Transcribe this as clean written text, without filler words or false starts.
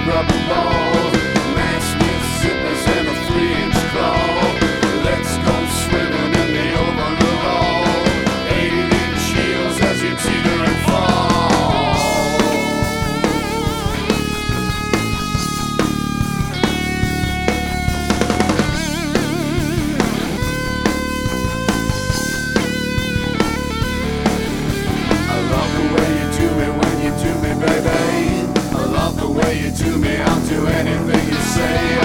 rubber ball, mask with zippers and a 3-inch claw. Let's go swimming in the overall, 8-inch heels as you teeter and fall. I love the way you do me when you do me, baby. I love the way you do me, I'll do anything you say.